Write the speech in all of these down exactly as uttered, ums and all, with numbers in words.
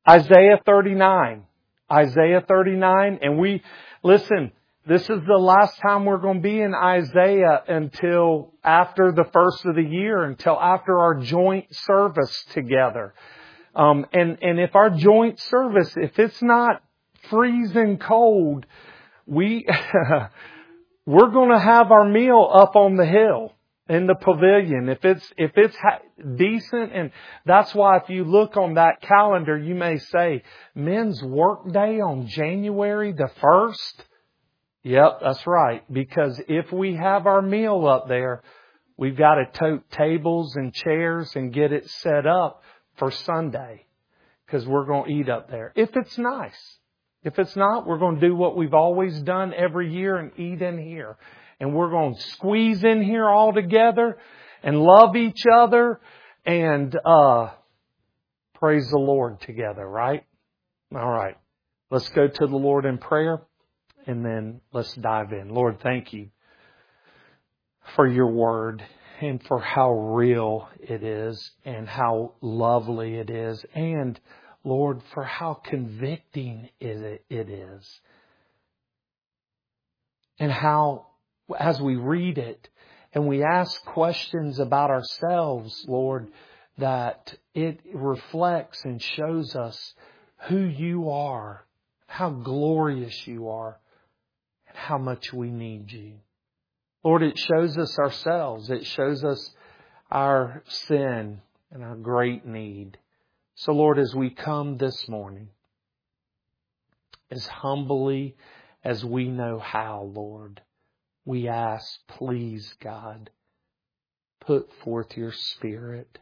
Isaiah thirty-nine. Isaiah thirty-nine. And we, listen, this is the last time we're going to be in Isaiah until after the first of the year, until after our joint service together. Um, and, and if our joint service, if it's not freezing cold, we, we're going to have our meal up on the hill in the pavilion. If it's, if it's ha- decent, and that's why if you look on that calendar, you may say, men's work day on January the first. Yep, that's right. Because if we have our meal up there, we've got to tote tables and chairs and get it set up for Sunday. Because we're going to eat up there. If it's nice. If it's not, we're going to do what we've always done every year and eat in here. And we're going to squeeze in here all together and love each other and uh praise the Lord together, right? All right. Let's go to the Lord in prayer and then let's dive in. Lord, thank you for your word and for how real it is and how lovely it is. And Lord, for how convicting it is. And how, as we read it and we ask questions about ourselves, Lord, that it reflects and shows us who you are, how glorious you are, and how much we need you. Lord, it shows us ourselves. It shows us our sin and our great need. So, Lord, as we come this morning, as humbly as we know how, Lord, we ask, please, God, put forth your Spirit.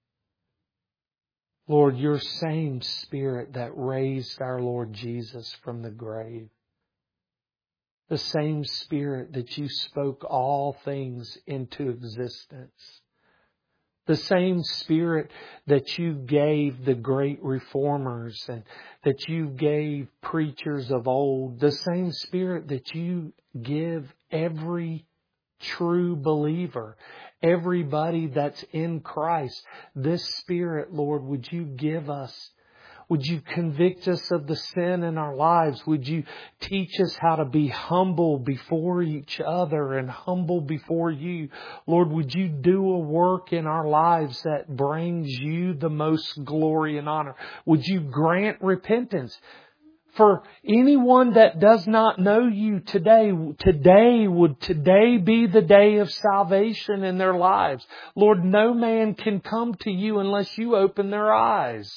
Lord, your same Spirit that raised our Lord Jesus from the grave. The same Spirit that you spoke all things into existence. The same Spirit that you gave the great reformers and that you gave preachers of old. The same Spirit that you give every true believer. Everybody that's in Christ. This Spirit, Lord, would you give us? Would you convict us of the sin in our lives? Would you teach us how to be humble before each other and humble before you? Lord, would you do a work in our lives that brings you the most glory and honor? Would you grant repentance? For anyone that does not know you today, today would today be the day of salvation in their lives. Lord, no man can come to you unless you open their eyes.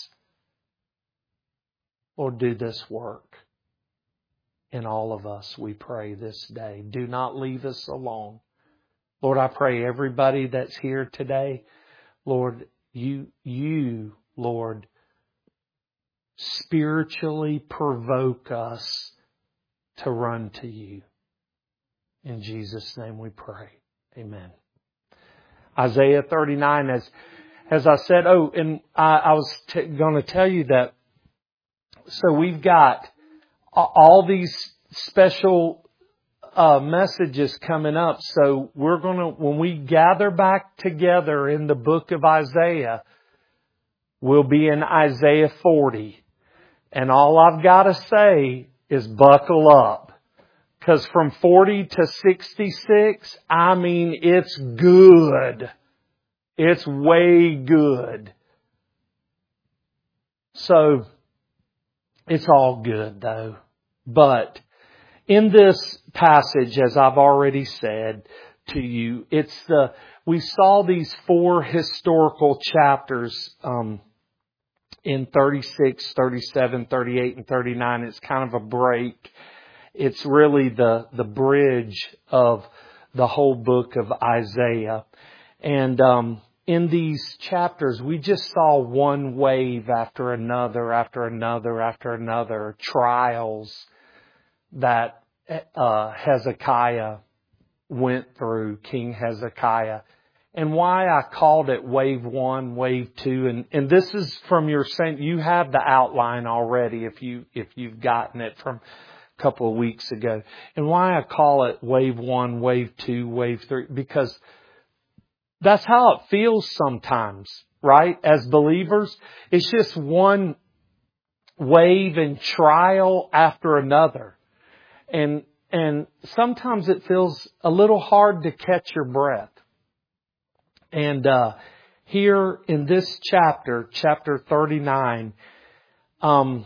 Lord, do this work in all of us, we pray this day. Do not leave us alone. Lord, I pray everybody that's here today, Lord, you, you, Lord, spiritually provoke us to run to you. In Jesus' name we pray. Amen. Isaiah thirty-nine, as, as I said, oh, and I, I was t- going to tell you that. So we've got all these special uh, messages coming up. So we're going to, when we gather back together in the book of Isaiah, we'll be in Isaiah forty. And all I've got to say is buckle up. Because from forty to sixty-six, I mean, it's good. It's way good. So, it's all good though. But in this passage, as I've already said to you, it's the, we saw these four historical chapters, um, in thirty-six, thirty-seven, thirty-eight, and thirty-nine. It's kind of a break. It's really the, the bridge of the whole book of Isaiah. And, um, in these chapters, we just saw one wave after another, after another, after another, trials that uh, Hezekiah went through, King Hezekiah. And why I called it wave one, wave two, and, and this is from your same, you have the outline already if you, if you've gotten it from a couple of weeks ago. And why I call it wave one, wave two, wave three, because that's how it feels sometimes, right? As believers, it's just one, wave and trial after another. And, and sometimes it feels a little hard to catch your breath. And, uh, here in this chapter, chapter thirty-nine, um,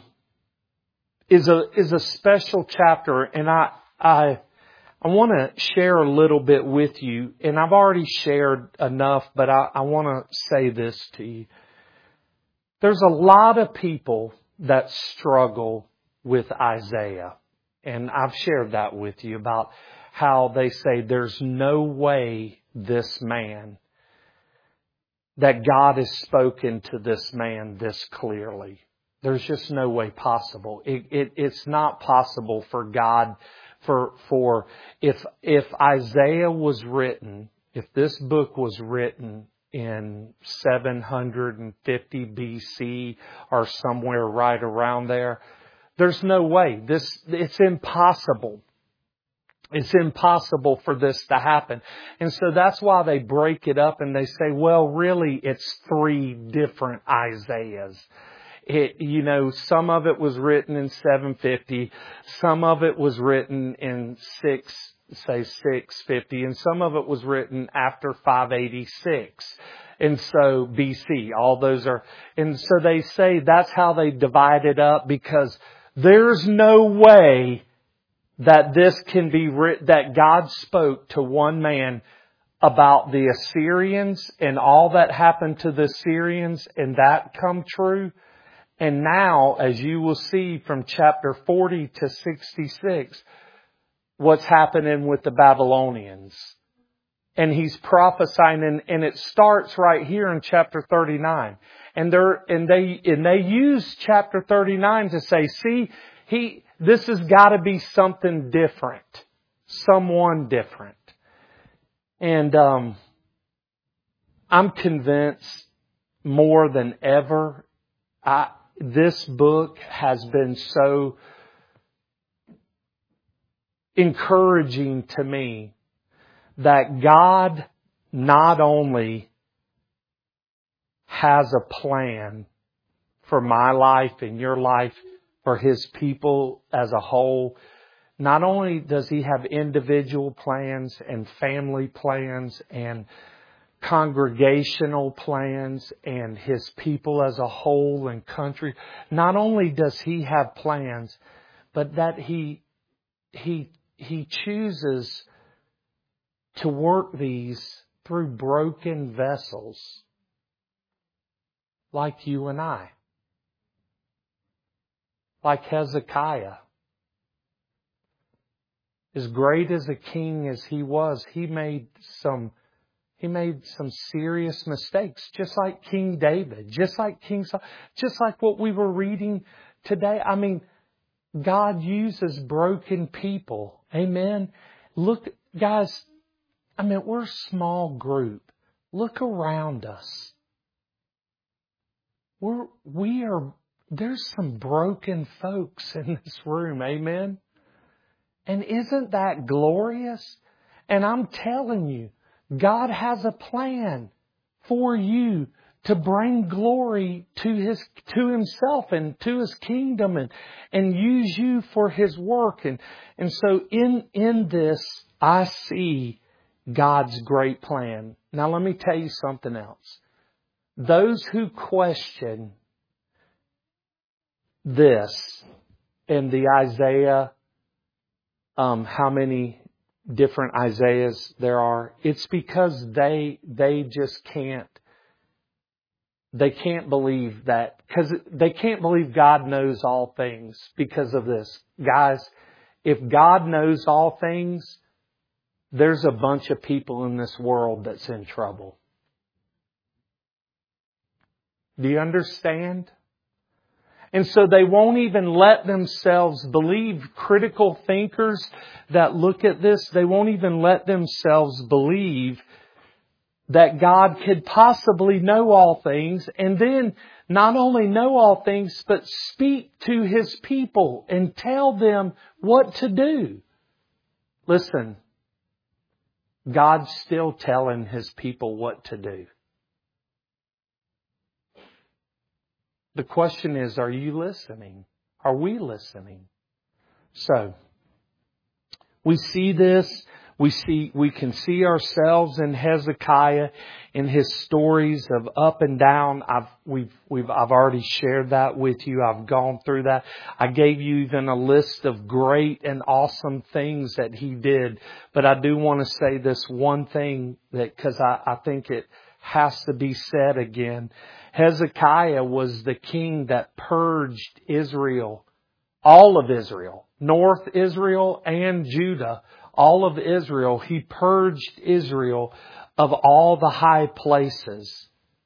is a, is a special chapter. And I, I, I want to share a little bit with you. And I've already shared enough, but I, I want to say this to you. There's a lot of people that struggle with Isaiah. And I've shared that with you about how they say there's no way this man, that God has spoken to this man this clearly. There's just no way possible. It, it, it's not possible for God, for, for, if, if Isaiah was written, if this book was written in seven hundred fifty B C or somewhere right around there, there's no way. This, it's impossible. It's impossible for this to happen. And so that's why they break it up and they say, well, really, it's three different Isaiahs. It, you know, some of it was written in seven fifty, some of it was written in six, say six fifty, and some of it was written after five eighty-six. And so B C, all those are, and so they say that's how they divide it up, because there's no way that this can be written, that God spoke to one man about the Assyrians and all that happened to the Assyrians and that come true. And now, as you will see from chapter forty to sixty-six, what's happening with the Babylonians. And he's prophesying, and, and it starts right here in chapter thirty-nine. And they're, and they, and they use chapter thirty-nine to say, see, he, this has got to be something different. Someone different. And, um, I'm convinced more than ever, I, this book has been so encouraging to me that God not only has a plan for my life and your life, for His people as a whole, not only does He have individual plans and family plans and congregational plans and His people as a whole and country, not only does He have plans, but that He, He, He chooses to work these through broken vessels like you and I. Like Hezekiah. As great as a king as he was, he made some, he made some serious mistakes. Just like King David. Just like King Saul. Just like what we were reading today. I mean, God uses broken people. Amen. Look, guys, I mean, we're a small group. Look around us. We're, we are, there's some broken folks in this room. Amen. And isn't that glorious? And I'm telling you, God has a plan for you to bring glory to His, to Himself and to His kingdom, and, and use you for His work. And, and so in, in this, I see God's great plan. Now let me tell you something else. Those who question this in the Isaiah, um, how many different Isaiahs there are, it's because they, they just can't, they can't believe that, because they can't believe God knows all things because of this. Guys, if God knows all things, there's a bunch of people in this world that's in trouble. Do you understand? And so they won't even let themselves believe. Critical thinkers that look at this, they won't even let themselves believe that God could possibly know all things, and then not only know all things, but speak to His people and tell them what to do. Listen, God's still telling His people what to do. The question is, are you listening? Are we listening? So, we see this. We see, we can see ourselves in Hezekiah, in his stories of up and down. I've, we've, we've, I've already shared that with you. I've gone through that. I gave you even a list of great and awesome things that he did. But I do want to say this one thing that, cause I, I think it has to be said again. Hezekiah was the king that purged Israel, all of Israel, North Israel and Judah. All of Israel, he purged Israel of all the high places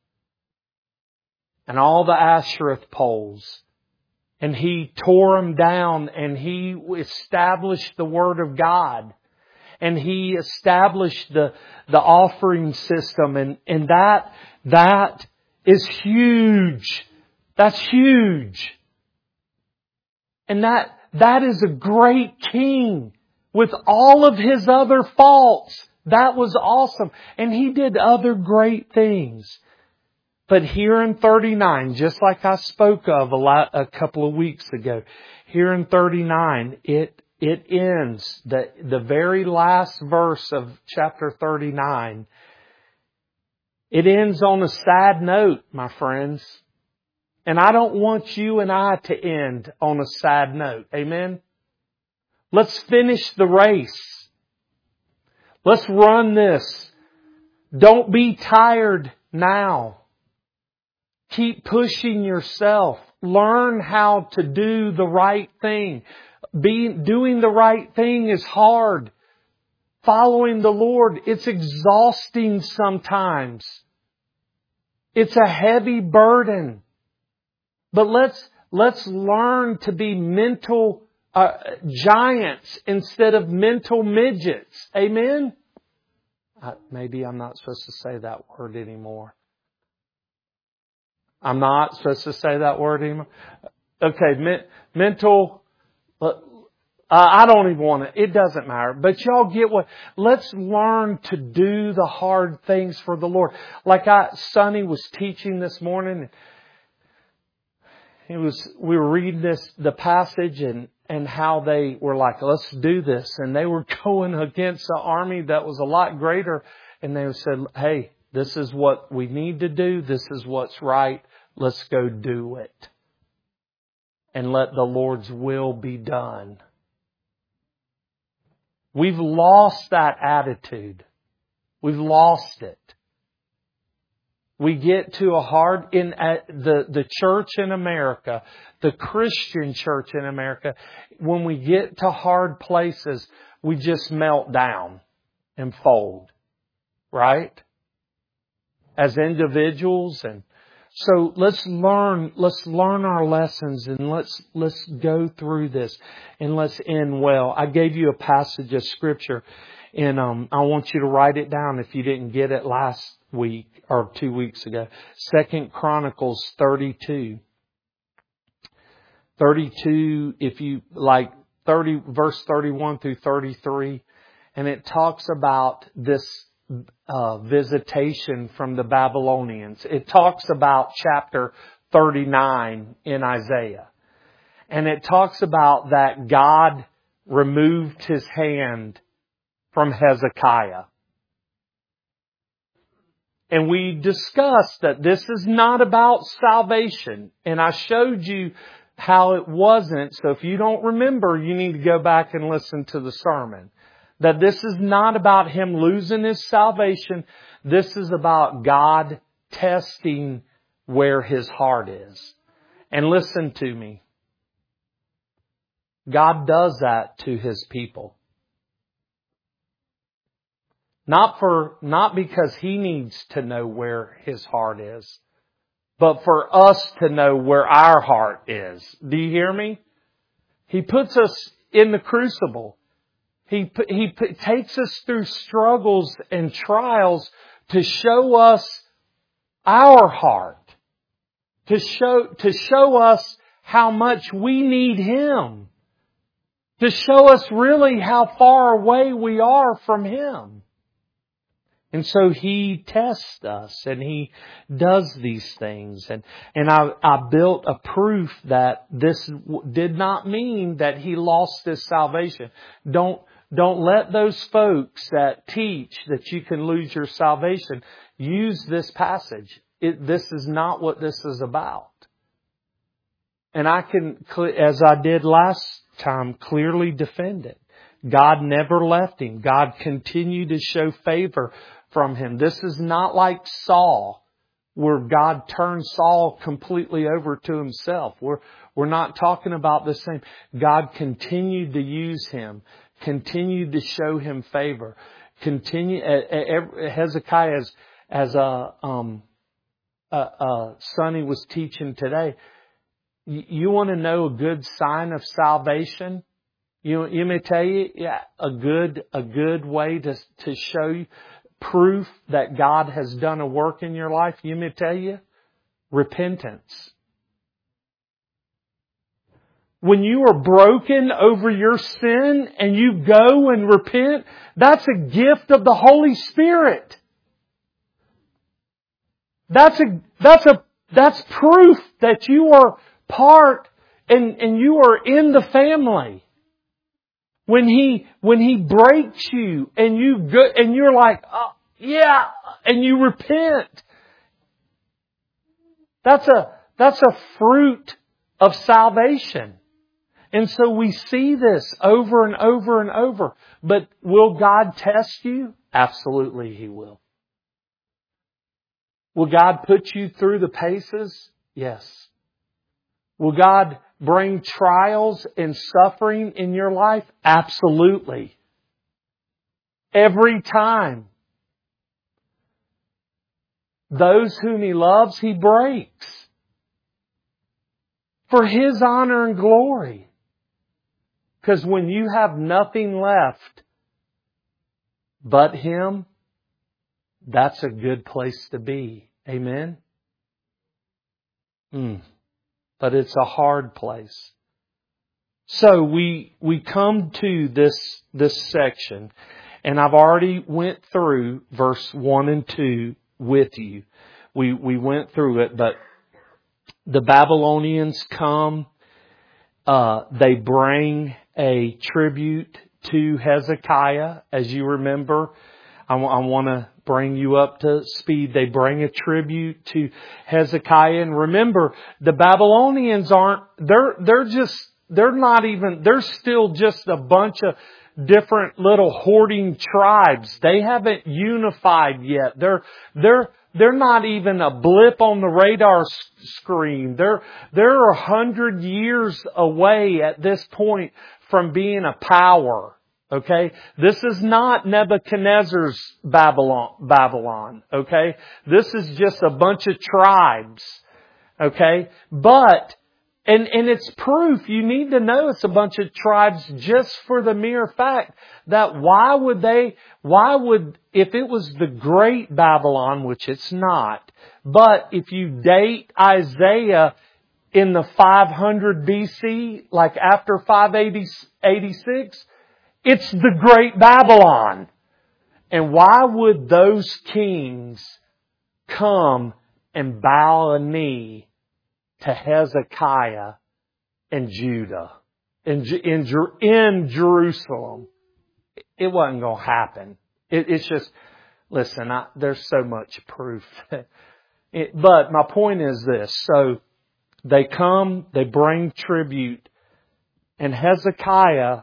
and all the Ashereth poles. And he tore them down and he established the Word of God. And he established the, the offering system. And, and that, that is huge. That's huge. And that, that is a great king. With all of his other faults. That was awesome. And he did other great things. But here in thirty-nine, just like I spoke of a, lot, a couple of weeks ago, here in thirty-nine, it, it ends, the, the very last verse of chapter thirty-nine, it ends on a sad note, my friends. And I don't want you and I to end on a sad note. Amen? Let's finish the race. Let's run this. Don't be tired now. Keep pushing yourself. Learn how to do the right thing. Be, doing the right thing is hard. Following the Lord, it's exhausting sometimes. It's a heavy burden. But let's, let's learn to be mental Uh, giants instead of mental midgets. Amen? Uh, maybe I'm not supposed to say that word anymore. I'm not supposed to say that word anymore. Okay, me- mental... Uh, I don't even want to... It doesn't matter. But y'all get what... Let's learn to do the hard things for the Lord. Like I, Sonny was teaching this morning. He was... We were reading this, the passage, and And how they were like, let's do this. And they were going against an army that was a lot greater. And they said, hey, this is what we need to do. This is what's right. Let's go do it. And let the Lord's will be done. We've lost that attitude. We've lost it. We get to a hard, in the, the church in America, the Christian church in America, when we get to hard places, we just melt down and fold. Right? As individuals. And so let's learn, let's learn our lessons and let's, let's go through this and let's end well. I gave you a passage of Scripture and um, I want you to write it down if you didn't get it last week or two weeks ago. Second Chronicles thirty-two. thirty-two, if you like thirty, verse thirty-one through thirty-three. And it talks about this uh, visitation from the Babylonians. It talks about chapter thirty-nine in Isaiah. And it talks about that God removed His hand from Hezekiah. And we discussed that this is not about salvation. And I showed you how it wasn't. So if you don't remember, you need to go back and listen to the sermon. That this is not about him losing his salvation. This is about God testing where his heart is. And listen to me. God does that to His people. Not for, not because He needs to know where His heart is, but for us to know where our heart is. Do you hear me? He puts us in the crucible. He, he takes us through struggles and trials to show us our heart. To show, to show us how much we need Him. To show us really how far away we are from Him. And so He tests us and He does these things. And, and I, I built a proof that this did not mean that He lost His salvation. Don't, don't let those folks that teach that you can lose your salvation use this passage. It, this is not what this is about. And I can, as I did last time, clearly defend it. God never left him. God continued to show favor from him. This is not like Saul, where God turned Saul completely over to himself. We're, we're not talking about the same. God continued to use him, continued to show him favor. Continue, Hezekiah, as, as a, um, uh, uh, Sonny was teaching today, you, you want to know a good sign of salvation? You, you may tell you, yeah, a good, a good way to, to show you proof that God has done a work in your life. You may tell you, repentance. When you are broken over your sin and you go and repent, that's a gift of the Holy Spirit. That's a, that's a, that's proof that you are part and, and you are in the family. When He, when He breaks you and you go, and you're like, oh, yeah, and you repent. That's a, that's a fruit of salvation. And so we see this over and over and over. But will God test you? Absolutely He will. Will God put you through the paces? Yes. Will God bring trials and suffering in your life? Absolutely. Every time. Those whom He loves, He breaks. For His honor and glory. Because when you have nothing left but Him, that's a good place to be. Amen? Mm. But it's a hard place. So we we come to this this section, and I've already went through verse one and two with you. We we went through it, but the Babylonians come. Uh, they bring a tribute to Hezekiah, as you remember. I, w- I want to bring you up to speed. They bring a tribute to Hezekiah. And remember, the Babylonians aren't, they're, they're just, they're not even, they're still just a bunch of different little hoarding tribes. They haven't unified yet. They're, they're, they're not even a blip on the radar screen. They're, they're a hundred years away at this point from being a power. Okay? This is not Nebuchadnezzar's Babylon, Babylon. Okay? This is just a bunch of tribes. Okay? But, and, and it's proof. You need to know it's a bunch of tribes just for the mere fact that why would they, why would, if it was the great Babylon, which it's not, but if you date Isaiah in the five hundred B C, like after five eighty-six, it's the great Babylon. And why would those kings come and bow a knee to Hezekiah and Judah in, in, in Jerusalem? It wasn't going to happen. It, it's just, listen, I, there's so much proof. it, but my point is this. So they come, they bring tribute, and Hezekiah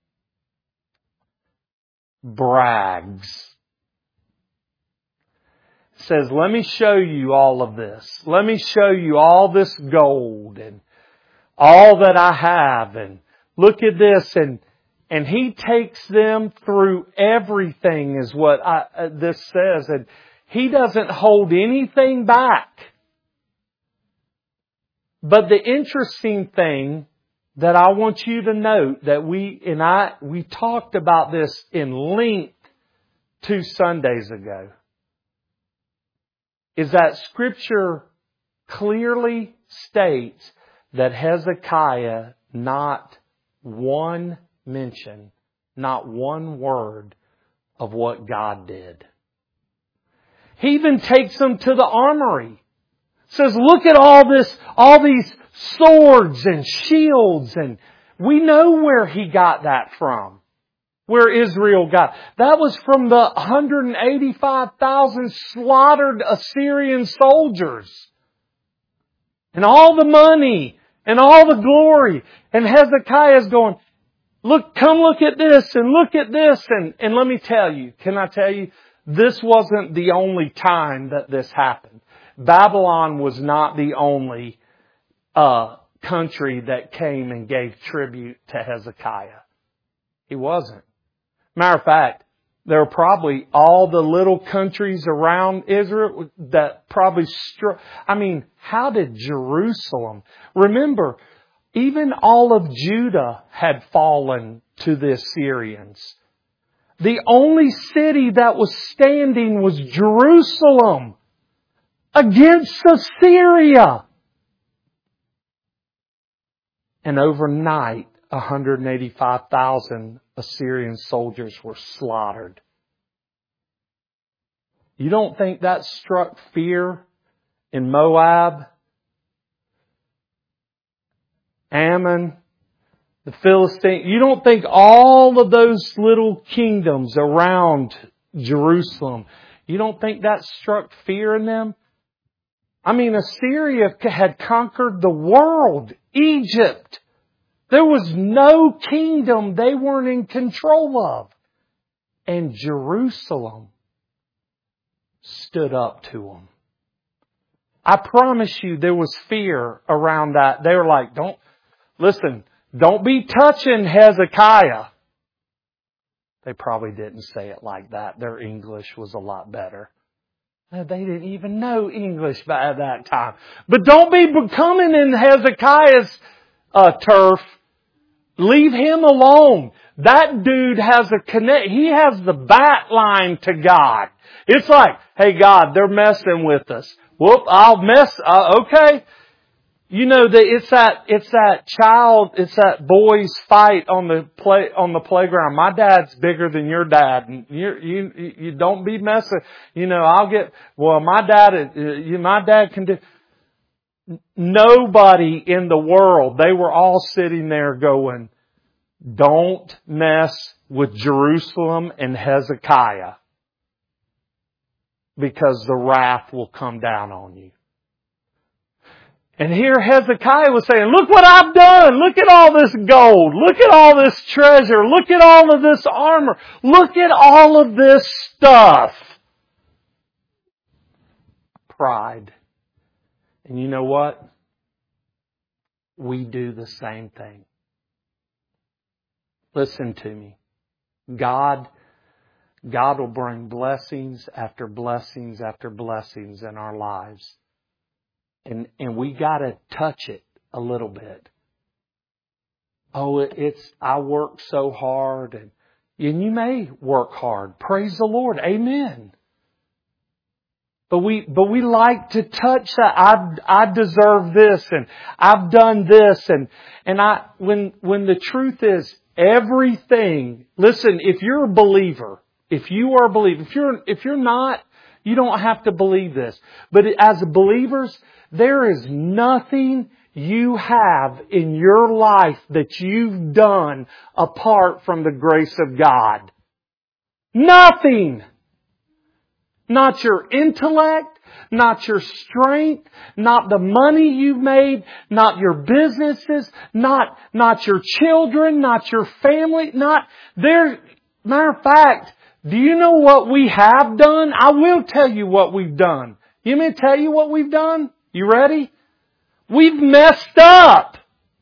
brags. Says, let me show you all of this. Let me show you all this gold and all that I have. And look at this. And, and he takes them through everything is what I, uh, this says. And he doesn't hold anything back. But the interesting thing that I want you to note that we, and I, we talked about this in length two Sundays ago, is that Scripture clearly states that Hezekiah, not one mention, not one word of what God did. He even takes them to the armory. Says, look at all this, all these swords and shields. And we know where he got that from. Where Israel got. That was from the one hundred eighty-five thousand slaughtered Assyrian soldiers. And all the money and all the glory. And Hezekiah's going, look, come look at this and look at this. And, and let me tell you, can I tell you, this wasn't the only time that this happened. Babylon was not the only uh, country that came and gave tribute to Hezekiah. He wasn't. Matter of fact, there were probably all the little countries around Israel that probably struck. I mean, how did Jerusalem? Remember, even all of Judah had fallen to the Assyrians. The only city that was standing was Jerusalem against Assyria. And overnight, one hundred eighty-five thousand Assyrian soldiers were slaughtered. You don't think that struck fear in Moab, Ammon, the Philistine? You don't think all of those little kingdoms around Jerusalem, you don't think that struck fear in them? I mean, Assyria had conquered the world. Egypt. There was no kingdom they weren't in control of. And Jerusalem stood up to them. I promise you there was fear around that. They were like, don't, listen, don't be touching Hezekiah. They probably didn't say it like that. Their English was a lot better. They didn't even know English by that time. But don't be coming in Hezekiah's uh, turf. Leave him alone. That dude has a connect. He has the bat line to God. It's like, hey God, they're messing with us. Whoop, I'll mess. Uh, okay. You know that it's that it's that child, it's that boys fight on the play on the playground. My dad's bigger than your dad, and you you you don't be messing. You know, I'll get well. My dad, you, my dad can do. Nobody in the world. They were all sitting there going, "Don't mess with Jerusalem and Hezekiah, because the wrath will come down on you." And here Hezekiah was saying, look what I've done. Look at all this gold. Look at all this treasure. Look at all of this armor. Look at all of this stuff. Pride. And you know what? We do the same thing. Listen to me. God, God will bring blessings after blessings after blessings in our lives. And and we got to touch it a little bit. Oh, it, it's, I work so hard. And, and you may work hard. Praise the Lord. Amen. But we, but we like to touch that. I, I deserve this and I've done this. And, and I, when, when the truth is everything, listen, if you're a believer, if you are a believer, if you're, if you're not, you don't have to believe this. But as believers, there is nothing you have in your life that you've done apart from the grace of God. Nothing. Not your intellect, not your strength, not the money you've made, not your businesses, not, not your children, not your family, not there. Matter of fact, do you know what we have done? I will tell you what we've done. You want me to tell you what we've done? You ready? We've messed up.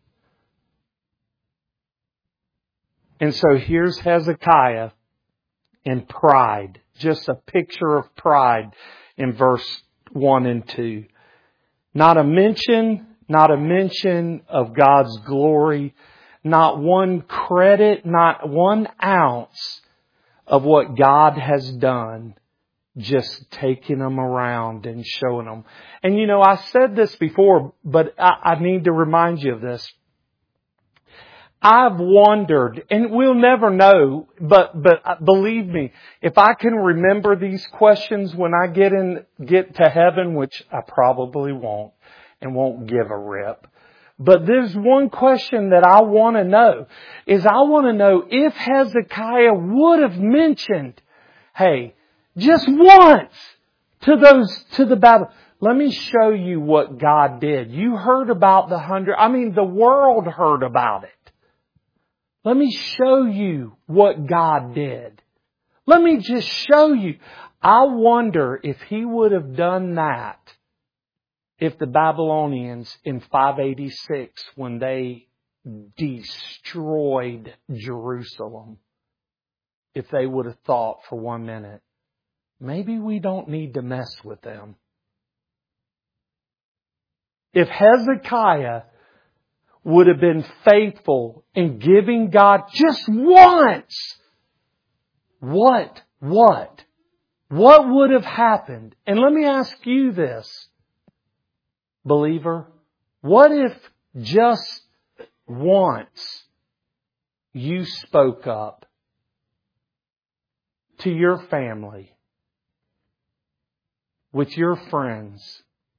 And so here's Hezekiah in pride. Just a picture of pride in verse one and two. Not a mention, not a mention of God's glory. Not one credit, not one ounce of what God has done. Just taking them around and showing them. And you know, I said this before, but I, I need to remind you of this. I've wondered, and we'll never know, but, but believe me, if I can remember these questions when I get in, get to heaven, which I probably won't, and won't give a rip. But there's one question that I want to know, is I want to know if Hezekiah would have mentioned, hey, just once to those, to the battle. Let me show you what God did. You heard about the hundred, I mean, the world heard about it. Let me show you what God did. Let me just show you. I wonder if He would have done that if the Babylonians in five eighty-six, when they destroyed Jerusalem, if they would have thought for one minute, maybe we don't need to mess with them. If Hezekiah would have been faithful in giving God just once, what, what, what would have happened? And let me ask you this, believer, what if just once you spoke up to your family, with your friends,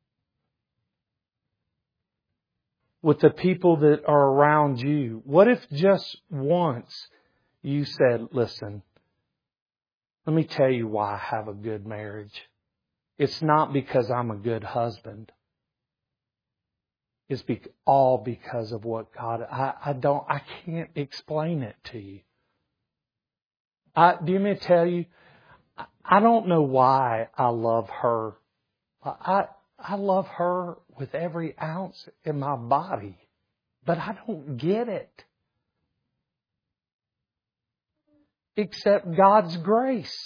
with the people that are around you? What if just once you said, listen, let me tell you why I have a good marriage. It's not because I'm a good husband. It's be- all because of what God, I, I don't, I can't explain it to you. I, do you mean to tell you, I don't know why I love her. I, I love her with every ounce in my body, but I don't get it. Except God's grace.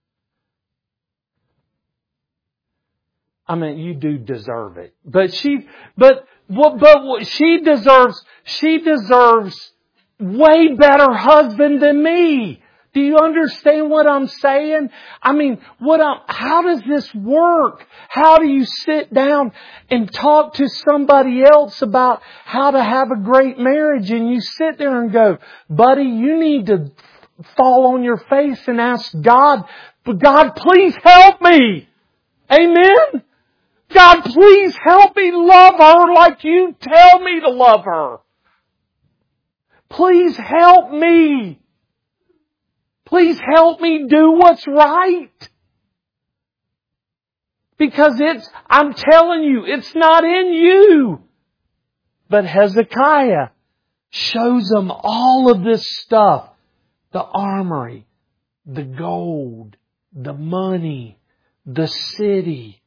I mean, you do deserve it, but she, but what, but what she deserves, she deserves way better husband than me. Do you understand what I'm saying? I mean, what I'm, how does this work? How do you sit down and talk to somebody else about how to have a great marriage, and you sit there and go, buddy, you need to fall on your face and ask God, but God, please help me. Amen? God, please help me love her like you tell me to love her. Please help me. Please help me do what's right. Because it's, I'm telling you, it's not in you. But Hezekiah shows them all of this stuff. The armory, the gold, the money, the city.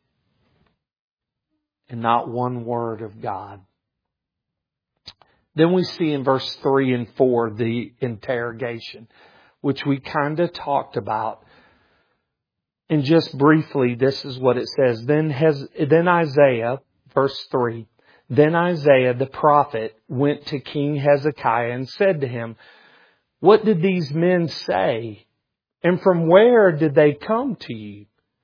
And not one word of God. Then we see in verse three and four the interrogation, which we kind of talked about. And just briefly, this is what it says. Then, Hez- then Isaiah, verse three, then Isaiah the prophet went to King Hezekiah and said to him, what did these men say? And from where did they come to you?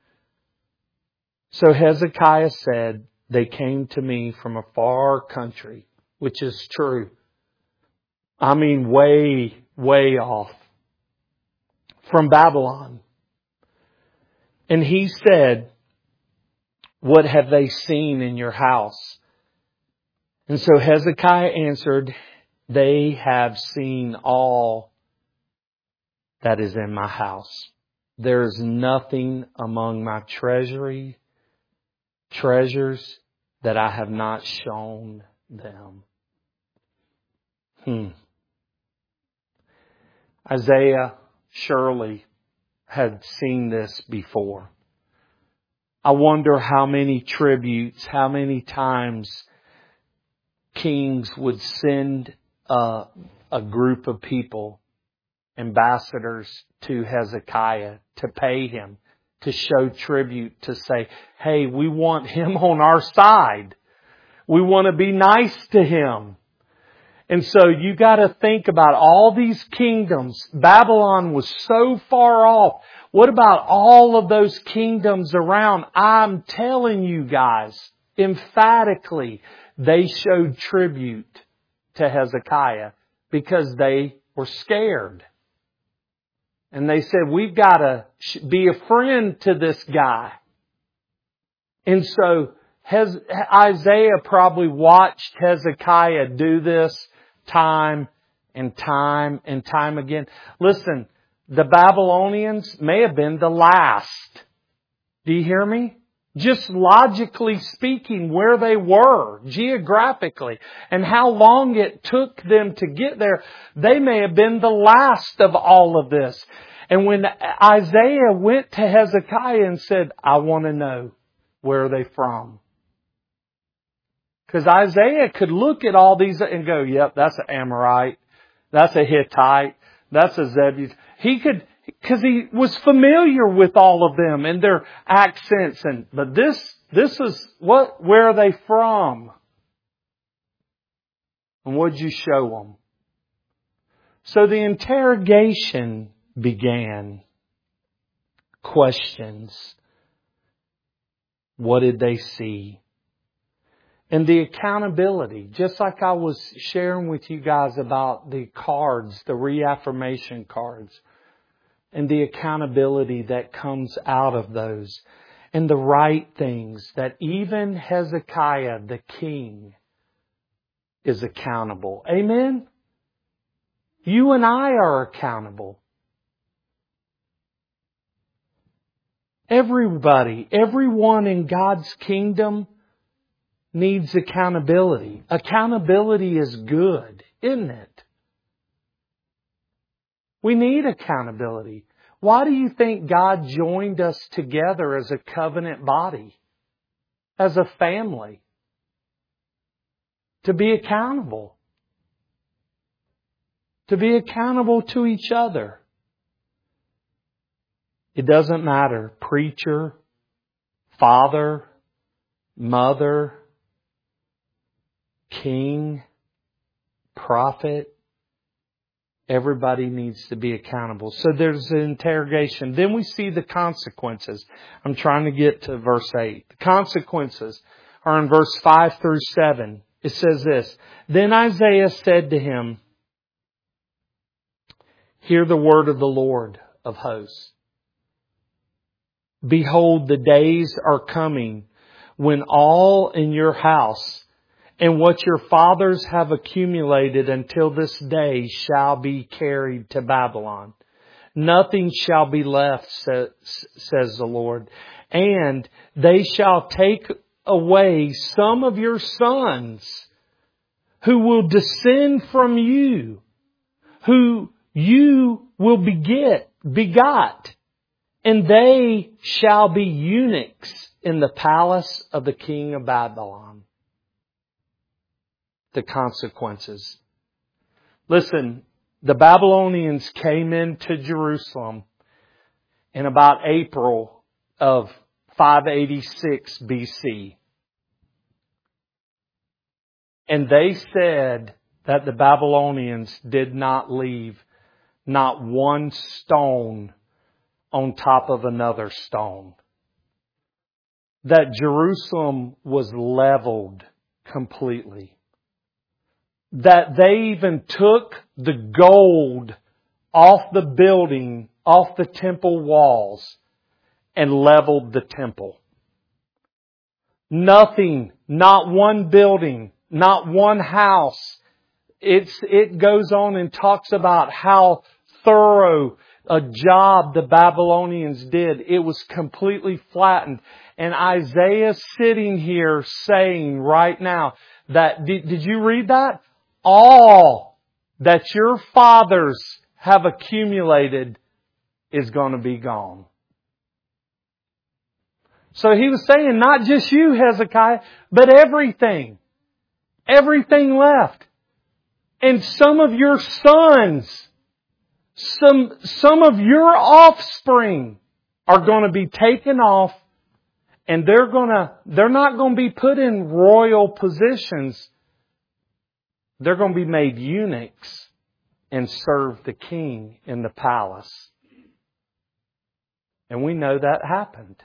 So Hezekiah said, they came to me from a far country, which is true. I mean, way, way off. From Babylon. And he said, what have they seen in your house? And so Hezekiah answered, they have seen all that is in my house. There is nothing among my treasury, treasures that I have not shown them. Hmm. Isaiah surely had seen this before. I wonder how many tributes, how many times kings would send a, a group of people, ambassadors to Hezekiah to pay him, to show tribute, to say, hey, we want him on our side. We want to be nice to him. And so you got to think about all these kingdoms. Babylon was so far off. What about all of those kingdoms around? I'm telling you guys, emphatically, they showed tribute to Hezekiah because they were scared. And they said, we've got to be a friend to this guy. And so Hez- Isaiah probably watched Hezekiah do this time and time and time again. Listen, the Babylonians may have been the last. Do you hear me? Just logically speaking, where they were geographically and how long it took them to get there, they may have been the last of all of this. And when Isaiah went to Hezekiah and said, I want to know, where are they from? Because Isaiah could look at all these and go, yep, that's an Amorite, that's a Hittite, that's a Zebulun. He could, because he was familiar with all of them and their accents. And but this, this is what? Where are they from? And what did you show them? So the interrogation began. Questions. What did they see? And the accountability, just like I was sharing with you guys about the cards, the reaffirmation cards, and the accountability that comes out of those, and the right things that even Hezekiah, the king, is accountable. Amen? You and I are accountable. Everybody, everyone in God's kingdom needs accountability. Accountability is good, isn't it? We need accountability. Why do you think God joined us together as a covenant body? As a family? To be accountable. To be accountable to each other. It doesn't matter. Preacher, father, mother, king, prophet. Everybody needs to be accountable. So there's an interrogation. Then we see the consequences. I'm trying to get to verse eight. The consequences are in verse five through seven. It says this. Then Isaiah said to him, hear the word of the Lord of hosts. Behold, the days are coming when all in your house and what your fathers have accumulated until this day shall be carried to Babylon. Nothing shall be left, says the Lord. And they shall take away some of your sons who will descend from you, who you will beget, begot. And they shall be eunuchs in the palace of the king of Babylon. The consequences. Listen, the Babylonians came into Jerusalem in about April of five eighty-six B C. And they said that the Babylonians did not leave not one stone on top of another stone. That Jerusalem was leveled completely. That they even took the gold off the building, off the temple walls, and leveled the temple. Nothing, not one building, not one house. It's, it goes on and talks about how thorough a job the Babylonians did. It was completely flattened. And Isaiah sitting here saying right now that, did, did you read that? All that your fathers have accumulated is going to be gone. So he was saying not just you, Hezekiah, but everything. Everything left. And some of your sons, some, some of your offspring are going to be taken off, and they're going to, they're not going to be put in royal positions. They're going to be made eunuchs and serve the king in the palace. And we know that happened.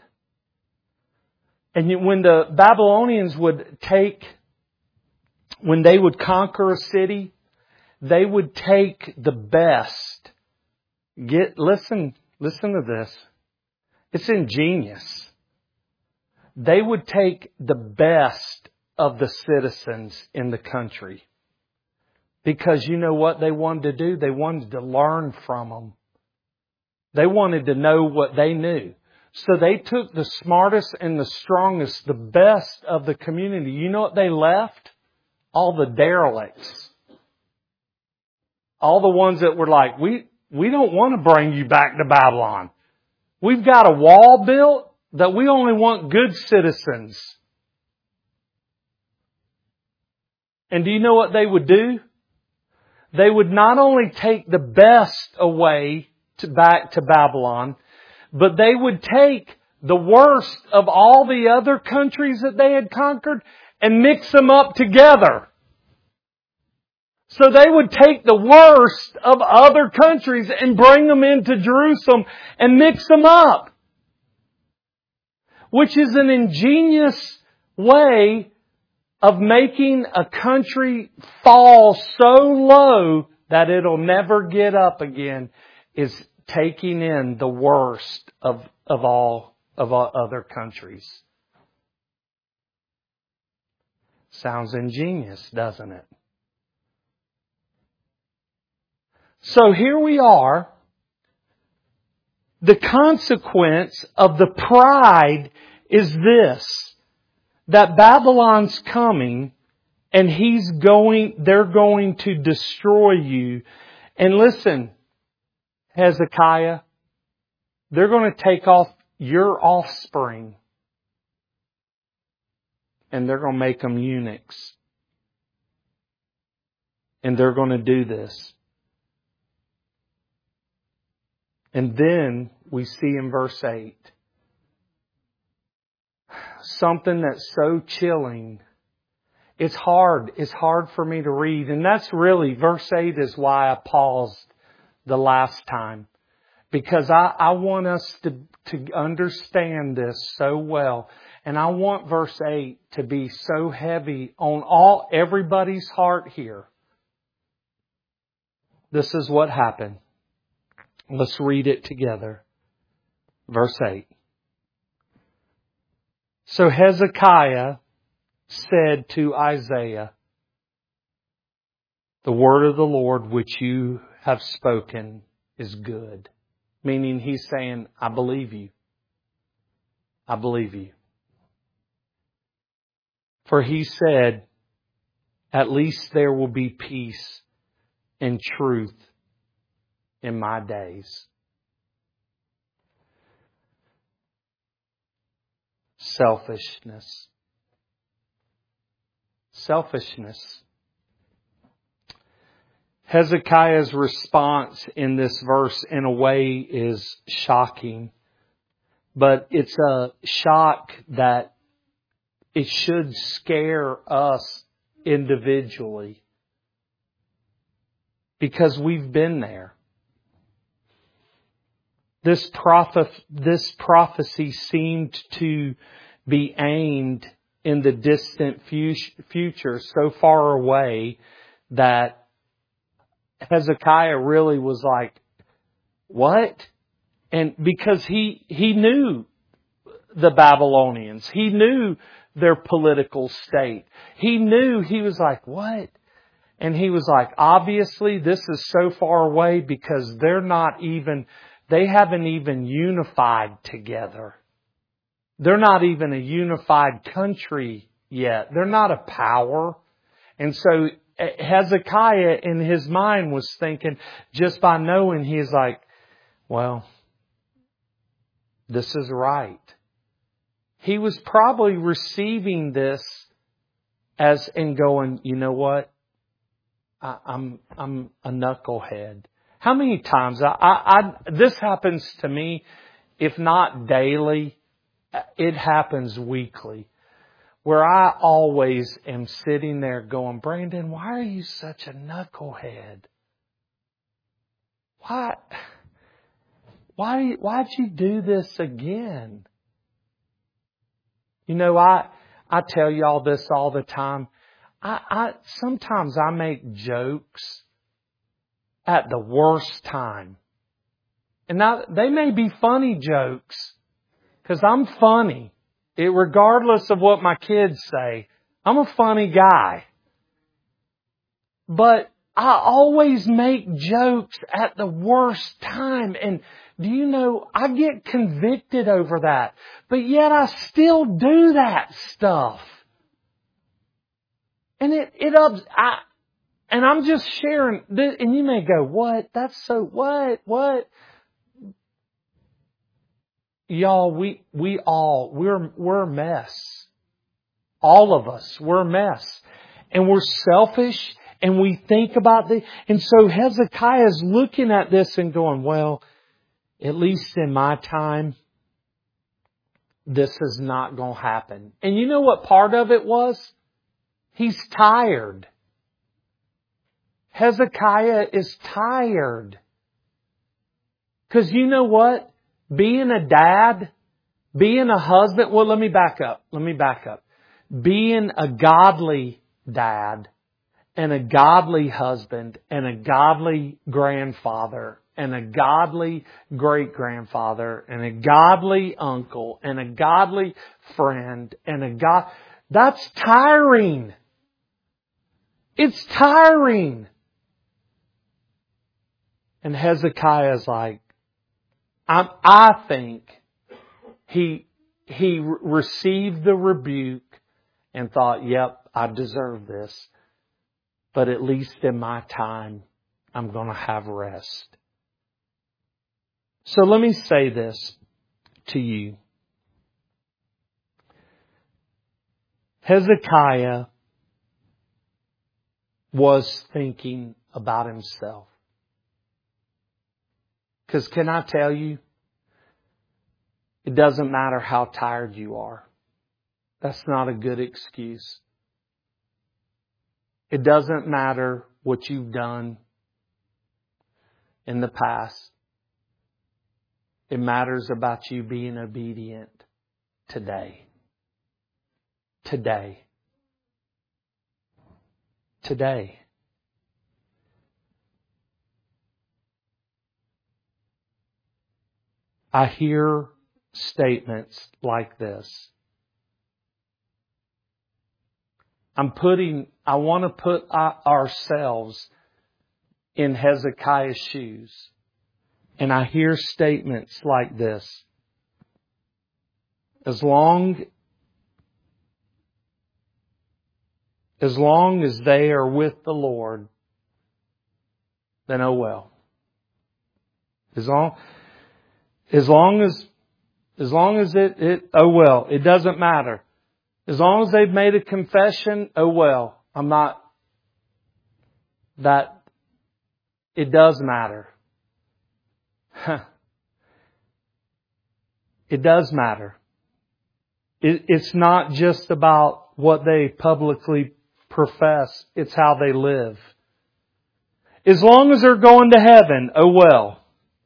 And when the Babylonians would take, when they would conquer a city, they would take the best. Get, listen, listen to this. It's ingenious. They would take the best of the citizens in the country. Because you know what they wanted to do? They wanted to learn from them. They wanted to know what they knew. So they took the smartest and the strongest, the best of the community. You know what they left? All the derelicts. All the ones that were like, we, we don't want to bring you back to Babylon. We've got a wall built that we only want good citizens. And do you know what they would do? They would not only take the best away to back to Babylon, but they would take the worst of all the other countries that they had conquered and mix them up together. So they would take the worst of other countries and bring them into Jerusalem and mix them up. Which is an ingenious way of making a country fall so low that it'll never get up again, is taking in the worst of, of all of all other countries. Sounds ingenious, doesn't it? So here we are. The consequence of the pride is this. That Babylon's coming and he's going, they're going to destroy you. And listen, Hezekiah, they're going to take off your offspring and they're going to make them eunuchs. And they're going to do this. And then we see in verse eight, something that's so chilling. It's hard. It's hard for me to read. And that's really, verse eight is why I paused the last time. Because I, I want us to, to understand this so well. And I want verse eight to be so heavy on all everybody's heart here. This is what happened. Let's read it together. Verse eight. So Hezekiah said to Isaiah, the word of the Lord which you have spoken is good. Meaning he's saying, I believe you. I believe you. For he said, at least there will be peace and truth in my days. Selfishness. Selfishness. Hezekiah's response in this verse, in a way, is shocking. But it's a shock that it should scare us individually. Because we've been there. This prophet, this prophecy seemed to be aimed in the distant future, so far away that Hezekiah really was like, what? And because he, he knew the Babylonians. He knew their political state. He knew, he was like, what? And he was like, obviously this is so far away because they're not even, they haven't even unified together. They're not even a unified country yet. They're not a power. And so Hezekiah in his mind was thinking, just by knowing, he's like, well, this is right. He was probably receiving this as and going, you know what? I, I'm I'm a knucklehead. How many times I, I, I this happens to me, if not daily, it happens weekly, where I always am sitting there going, Brandon, why are you such a knucklehead? Why, why, why'd you do this again? You know, I, I tell y'all this all the time. I, I, sometimes I make jokes at the worst time. And now, they may be funny jokes, because I'm funny. It, regardless of what my kids say, I'm a funny guy. But I always make jokes at the worst time. And do you know, I get convicted over that. But yet I still do that stuff. And it, it ups, I, and I'm just sharing this, and you may go, what? That's so, what? What? Y'all, we, we all, we're, we're a mess. All of us, we're a mess. And we're selfish, and we think about the, and so Hezekiah is looking at this and going, well, at least in my time, this is not going to happen. And you know what part of it was? He's tired. Hezekiah is tired. Because you know what? Being a dad, being a husband, well, let me back up. Let me back up. Being a godly dad and a godly husband and a godly grandfather and a godly great-grandfather and a godly uncle and a godly friend and a god, that's tiring. It's tiring. And Hezekiah's like, I, I think he, he received the rebuke and thought, yep, I deserve this. But at least in my time, I'm going to have rest. So let me say this to you. Hezekiah was thinking about himself. Because can I tell you, it doesn't matter how tired you are. That's not a good excuse. It doesn't matter what you've done in the past. It matters about you being obedient today. Today. Today. I hear statements like this. I'm putting, I want to put ourselves in Hezekiah's shoes. And I hear statements like this. As long, as long as they are with the Lord, then oh well. As long, as long as, as long as it, it, oh well, it doesn't matter. As long as they've made a confession, oh well, I'm not, that, it does matter. It does matter. It, it's not just about what they publicly profess, it's how they live. As long as they're going to heaven, oh well.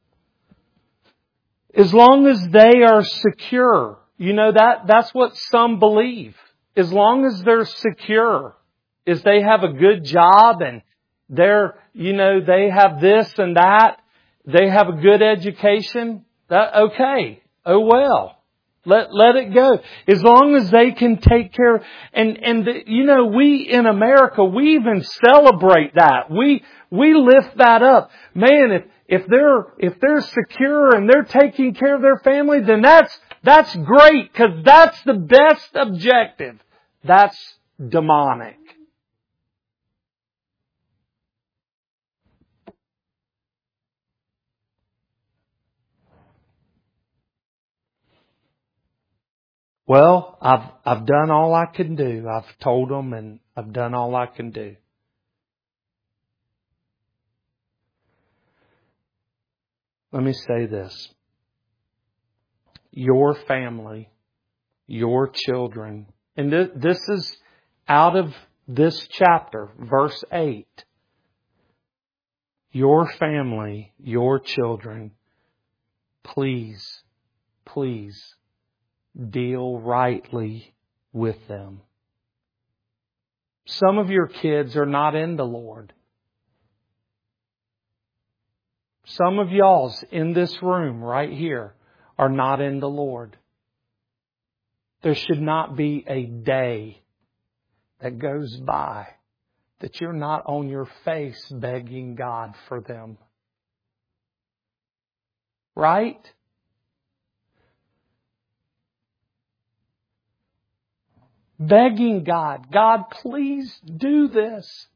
As long as they are secure. You know, that, that's what some believe. As long as they're secure, as they have a good job and they're, you know, they have this and that, they have a good education, that, okay, oh well. Let, let it go. As long as they can take care, and, and the, you know, we in America, we even celebrate that. We, we lift that up. Man, if, if they're, if they're secure and they're taking care of their family, then that's, that's great, because that's the best objective. That's demonic. Well, I've, I've done all I can do. I've told them and I've done all I can do. Let me say this. Your family, your children, and th- this is out of this chapter, verse eight. Your family, your children, please, please deal rightly with them. Some of your kids are not in the Lord. Some of y'all's in this room right here are not in the Lord. There should not be a day that goes by that you're not on your face begging God for them. Right? Begging God, God, please do this.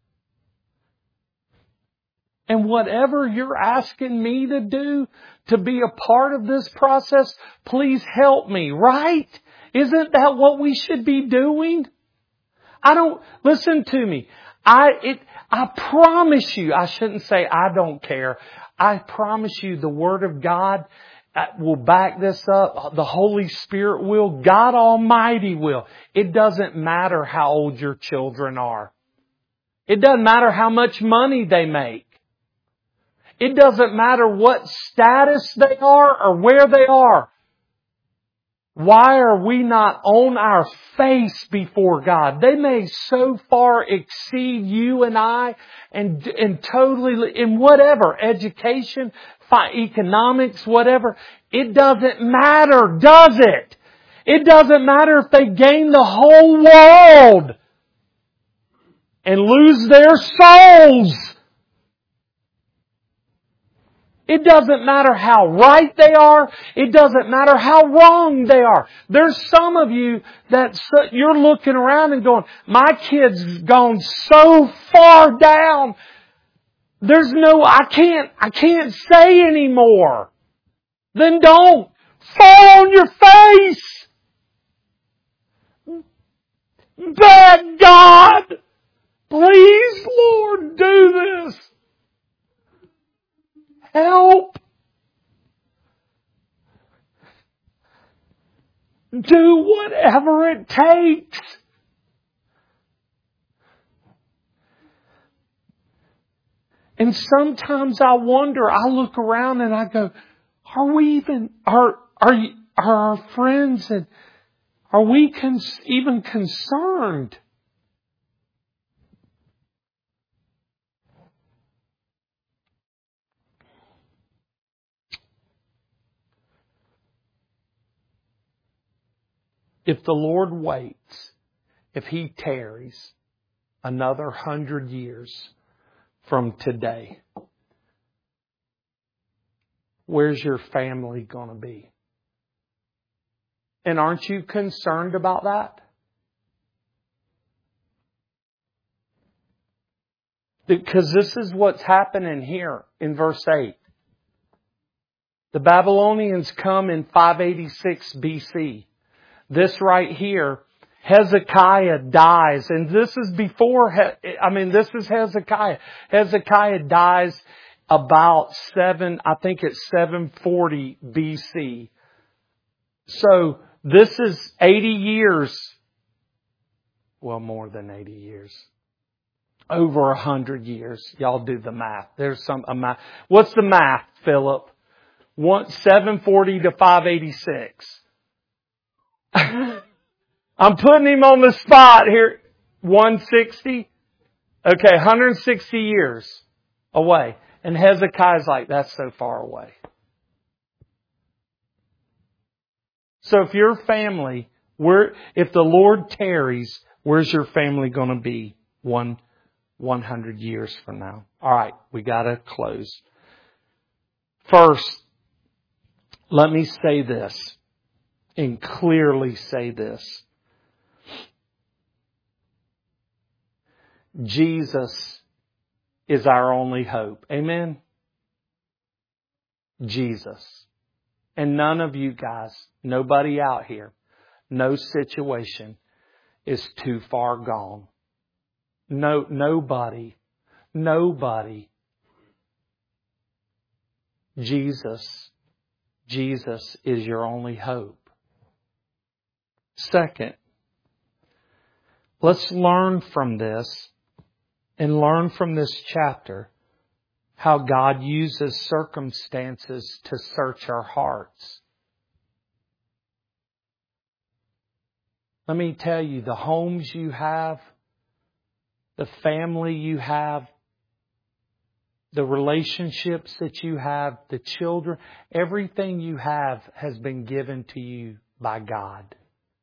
And whatever you're asking me to do to be a part of this process, please help me, right? Isn't that what we should be doing? I don't, listen to me. I, it, I promise you, I shouldn't say I don't care. I promise you the Word of God will back this up. The Holy Spirit will. God Almighty will. It doesn't matter how old your children are. It doesn't matter how much money they make. It doesn't matter what status they are or where they are. Why are we not on our face before God? They may so far exceed you and I and, and totally in whatever, education, economics, whatever. It doesn't matter, does it? It doesn't matter if they gain the whole world and lose their souls. It doesn't matter how right they are. It doesn't matter how wrong they are. There's some of you that you're looking around and going, my kid's gone so far down. There's no, I can't, I can't say anymore. Then don't. Fall on your face. Beg God. Please, Lord, do this. Help! Do whatever it takes. And sometimes I wonder, I look around and I go, are we even, are, are, you, are our friends and are we cons- even concerned? If the Lord waits, if He tarries another hundred years from today, where's your family going to be? And aren't you concerned about that? Because this is what's happening here in verse eight. The Babylonians come in five eighty-six B C. This right here, Hezekiah dies. And this is before, I mean, this is Hezekiah. Hezekiah dies about seven, I think it's seven forty B C. So this is eighty years. Well, more than eighty years. Over a hundred years. Y'all do the math. There's some a math. What's the math, Philip? One, seven forty to five eighty-six. I'm putting him on the spot here. one sixty? Okay, one hundred sixty years away. And Hezekiah's like, that's so far away. So if your family, where, if the Lord tarries, where's your family going to be one, one hundred years from now? All right, we got to close. First, let me say this. And clearly say this. Jesus is our only hope. Amen? Jesus. And none of you guys, nobody out here, no situation is too far gone. No, nobody, nobody. Jesus, Jesus is your only hope. Second, let's learn from this and learn from this chapter how God uses circumstances to search our hearts. Let me tell you, the homes you have, the family you have, the relationships that you have, the children, everything you have has been given to you by God.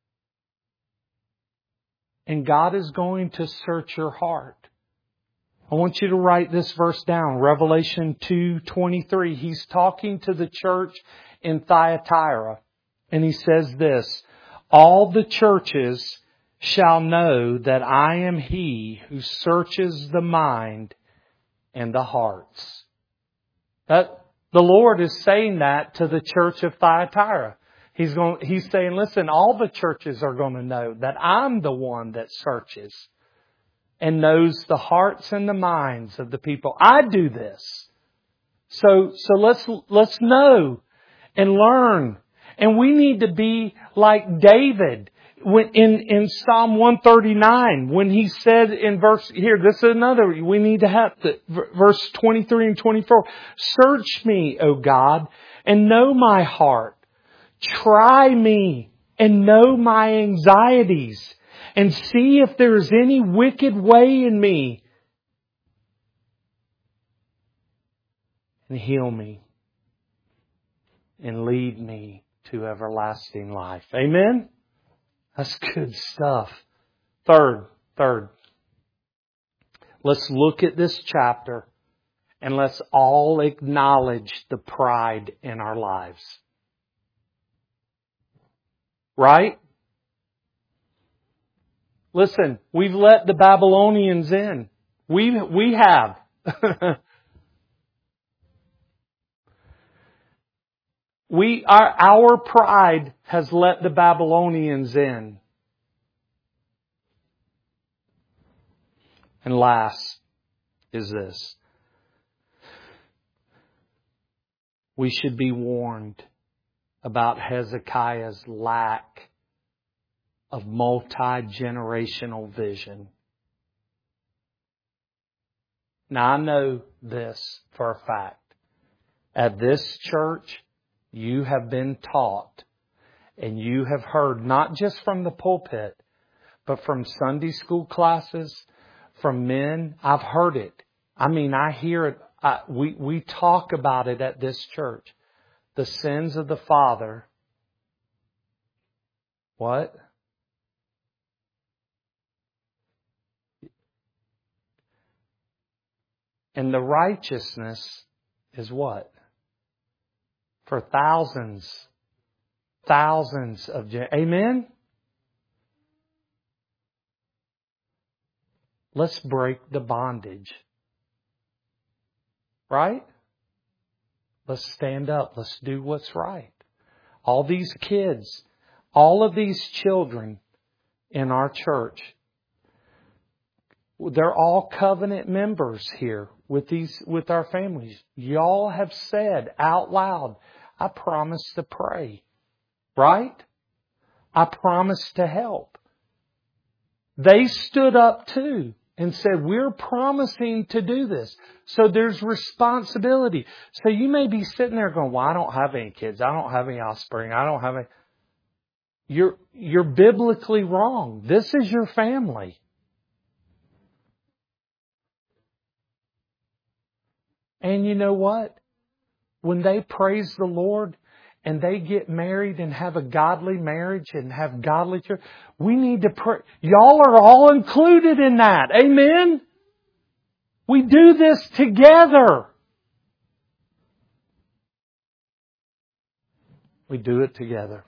And God is going to search your heart. I want you to write this verse down. Revelation two twenty-three. He's talking to the church in Thyatira. And he says this, all the churches shall know that I am He who searches the mind and the hearts. That the Lord is saying that to the church of Thyatira. He's going, He's saying, listen, all the churches are going to know that I'm the one that searches and knows the hearts and the minds of the people. I do this. So, so let's, let's know and learn. And we need to be like David when in, in Psalm one thirty-nine, when he said in verse, here, this is another, we need to have the, verse twenty-three and twenty-four. Search me, O God, and know my heart. Try me and know my anxieties, and see if there is any wicked way in me, and heal me and lead me to everlasting life. Amen? That's good stuff. Third, third, let's look at this chapter and let's all acknowledge the pride in our lives. Right? Listen, we've let the Babylonians in. We, we have. we, our, our pride has let the Babylonians in. And last is this. We should be warned about Hezekiah's lack of multi-generational vision. Now I know this for a fact. At this church, you have been taught and you have heard not just from the pulpit, but from Sunday school classes, from men. I've heard it. I mean, I hear it. I, we, we talk about it at this church. The sins of the father. What? And the righteousness is what? For thousands, thousands of gen- Amen? Let's break the bondage. Right? Let's stand up. Let's do what's right. All these kids, all of these children in our church, they're all covenant members here with these, with our families. Y'all have said out loud, I promise to pray. Right? I promise to help. They stood up too and said, we're promising to do this. So there's responsibility. So you may be sitting there going, well, I don't have any kids. I don't have any offspring. I don't have any. You're, you're biblically wrong. This is your family. And you know what? When they praise the Lord and they get married and have a godly marriage and have godly children, we need to pray. Y'all are all included in that. Amen? We do this together. We do it together.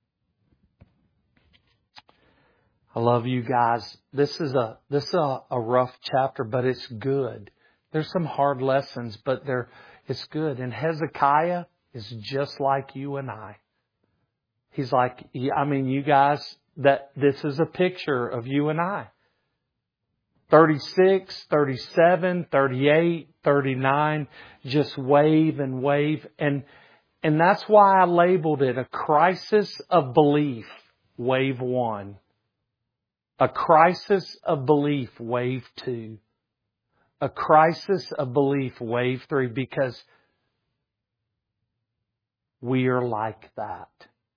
I love you guys. This is a this is a, a rough chapter, but it's good. There's some hard lessons, but they're it's good. And Hezekiah is just like you and I. He's like, I mean, you guys, that this is a picture of you and I. thirty-six, thirty-seven, thirty-eight, thirty-nine, just wave and wave. And, and that's why I labeled it a crisis of belief, wave one. A crisis of belief, wave two. A crisis of belief, wave three, because we are like that.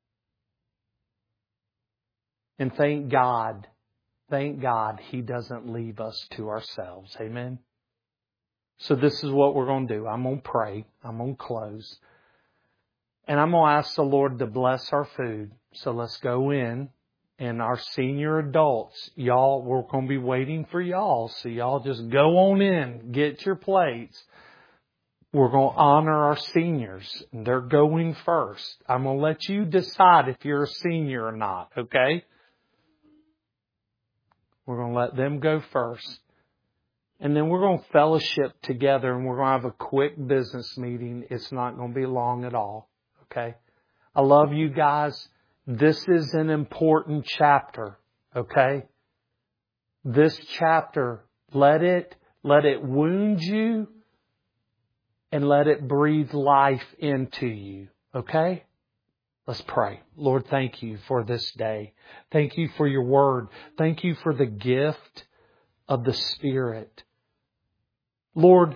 And thank God, thank God He doesn't leave us to ourselves. Amen. So this is what we're going to do. I'm going to pray. I'm going to close. And I'm going to ask the Lord to bless our food. So let's go in. And our senior adults, y'all, we're going to be waiting for y'all. So y'all just go on in. Get your plates. We're going to honor our seniors. And they're going first. I'm going to let you decide if you're a senior or not. Okay? We're going to let them go first. And then we're going to fellowship together and we're going to have a quick business meeting. It's not going to be long at all. Okay? I love you guys. This is an important chapter. Okay? This chapter, let it, let it wound you and let it breathe life into you. Okay? Let's pray. Lord, thank you for this day. Thank you for your word. Thank you for the gift of the Spirit. Lord,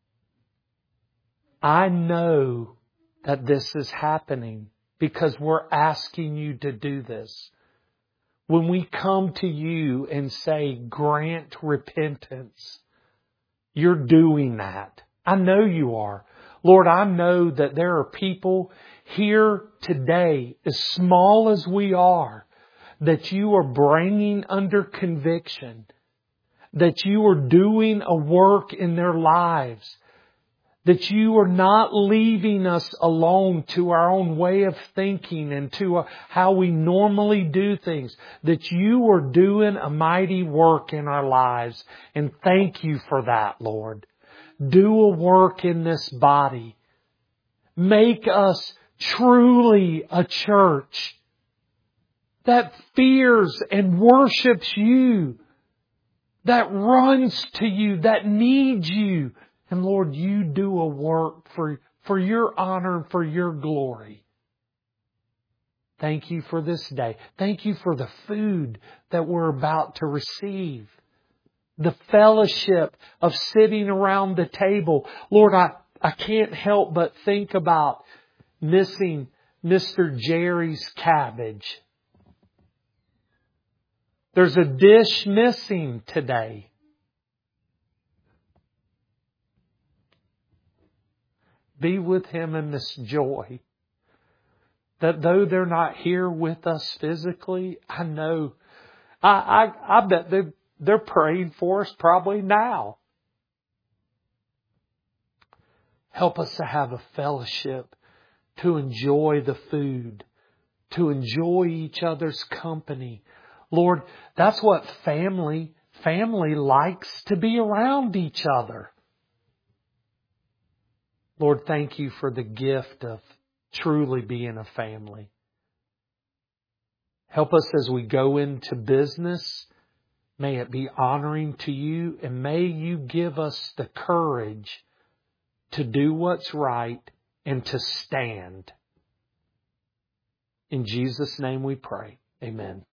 I know that this is happening because we're asking you to do this. When we come to you and say, grant repentance, you're doing that. I know you are. Lord, I know that there are people here today, as small as we are, that you are bringing under conviction, that you are doing a work in their lives, that you are not leaving us alone to our own way of thinking and to how we normally do things, that you are doing a mighty work in our lives. And thank you for that, Lord. Do a work in this body. Make us truly a church that fears and worships you, that runs to you, that needs you. And Lord, you do a work for, for your honor and for your glory. Thank you for this day. Thank you for the food that we're about to receive. The fellowship of sitting around the table. Lord, I, I can't help but think about missing Mister Jerry's cabbage. There's a dish missing today. Be with him in this joy. That though they're not here with us physically, I know, I, I, I bet they're, they're praying for us probably now. Help us to have a fellowship, to enjoy the food, to enjoy each other's company. Lord, that's what family, family likes to be around each other. Lord, thank you for the gift of truly being a family. Help us as we go into business. May it be honoring to you, and may you give us the courage to do what's right and to stand. In Jesus' name we pray. Amen.